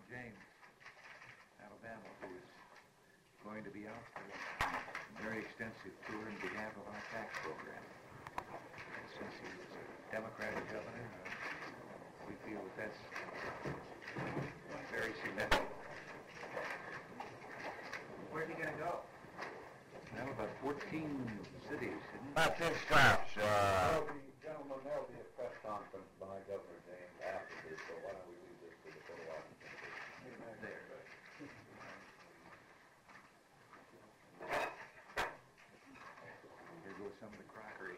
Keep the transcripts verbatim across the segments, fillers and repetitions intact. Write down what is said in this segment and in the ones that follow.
James, Alabama, who is going to be out for a very extensive tour in behalf of our tax program. And since he was a Democratic governor, uh, we feel that that's very significant. Where's he going to go? Well, about fourteen cities, isn't it? About ten stops. Uh, Well, the gentlemen, there'll be a press conference by Governor James after this, so why don't we leave this to the Port Washington? There. Here goes some of the crockery.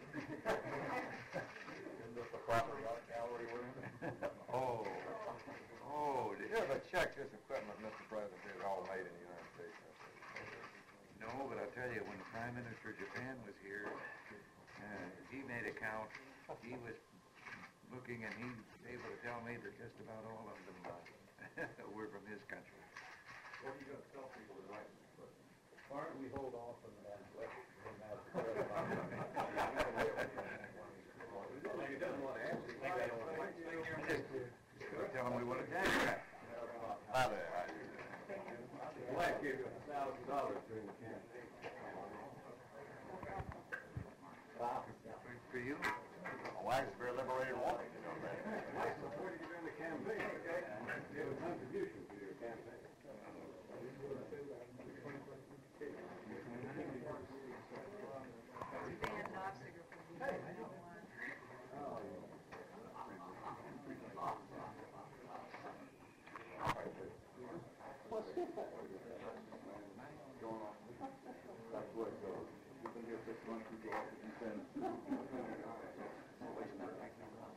Isn't this the property art gallery we're in? Oh, oh, dear. Yeah, but check this equipment, Mister President, is all made in the United States. No, but I'll tell you, when the Prime Minister of Japan was here, uh, he made a count. He was looking, and he was able to tell me that just about all of them uh, were from his country. What are you going to tell people tonight? Why don't we hold off on that? Let him have the prayer. He doesn't want to answer. He thinks I don't want to answer. Just gotta tell him we want a tax cut. Hi there. The wife gave you a thousand dollars during the campaign. Wow. For you? My wife's a very liberated woman, you know that. I supported you during the campaign. Gave a contribution to your campaign. Dan Nofziger from the one. That's where it goes. You've been here six months, you go off and you send.